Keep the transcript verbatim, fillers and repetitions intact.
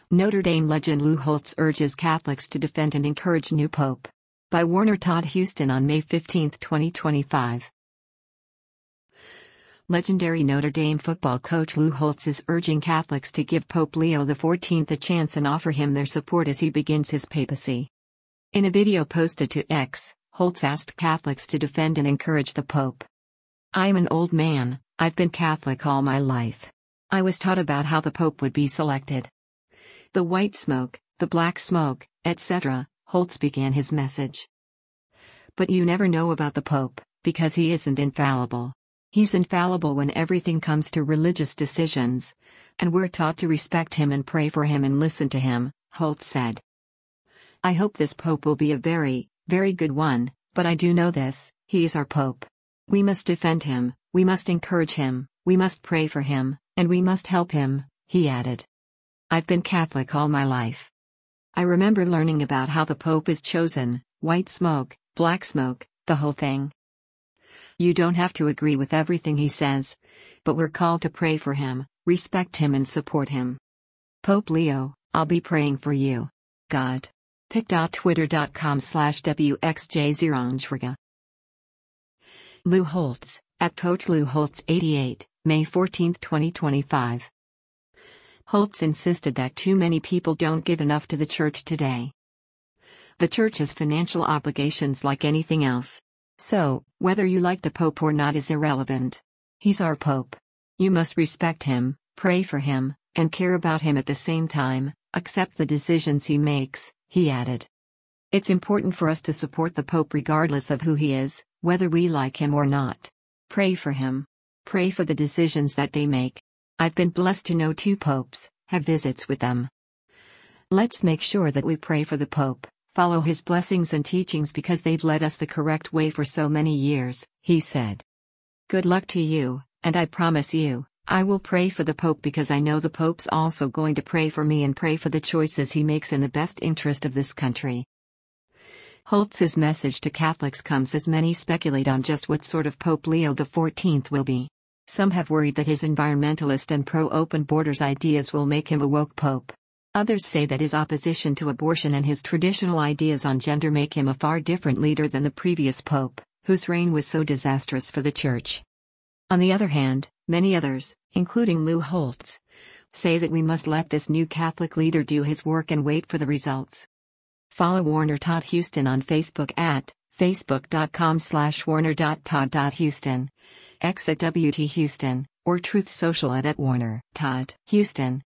Notre Dame legend Lou Holtz urges Catholics to defend and encourage new pope. By Warner Todd Huston on May fifteenth, twenty twenty-five. Legendary Notre Dame football coach Lou Holtz is urging Catholics to give Pope Leo the fourteenth a chance and offer him their support as he begins his papacy. In a video posted to X, Holtz asked Catholics to defend and encourage the Pope. "I am an old man, I've been Catholic all my life. I was taught about how the Pope would be selected. The white smoke, the black smoke, et cetera" Holtz began his message. "But you never know about the Pope, because he isn't infallible. He's infallible when everything comes to religious decisions. And we're taught to respect him and pray for him and listen to him," Holtz said. "I hope this Pope will be a very, very good one, but I do know this, he is our Pope. We must defend him, we must encourage him, we must pray for him, and we must help him," he added. "I've been Catholic all my life. I remember learning about how the Pope is chosen, white smoke, black smoke, the whole thing. You don't have to agree with everything he says, but we're called to pray for him, respect him and support him. Pope Leo, I'll be praying for you. God. pic dot twitter dot com slash W X J zero Lou Holtz, at Coach Lou Holtz eighty-eight, May fourteenth, twenty twenty-five. Holtz insisted that too many people don't give enough to the church today. The church has financial obligations like anything else. So, whether you like the Pope or not is irrelevant. He's our Pope. You must respect him, pray for him, and care about him at the same time, accept the decisions he makes," he added. "It's important for us to support the Pope regardless of who he is, whether we like him or not. Pray for him. Pray for the decisions that they make. I've been blessed to know two popes, have visits with them. Let's make sure that we pray for the Pope, follow his blessings and teachings because they've led us the correct way for so many years," he said. "Good luck to you, and I promise you, I will pray for the Pope because I know the Pope's also going to pray for me and pray for the choices he makes in the best interest of this country." Holtz's message to Catholics comes as many speculate on just what sort of Pope Leo the fourteenth will be. Some have worried that his environmentalist and pro-open borders ideas will make him a woke pope. Others say that his opposition to abortion and his traditional ideas on gender make him a far different leader than the previous pope, whose reign was so disastrous for the church. On the other hand, many others, including Lou Holtz, say that we must let this new Catholic leader do his work and wait for the results. Follow Warner Todd Huston on Facebook at facebook dot com slash warner dot todd dot huston. X at W T Huston, or Truth Social at, at Warner Todd Huston.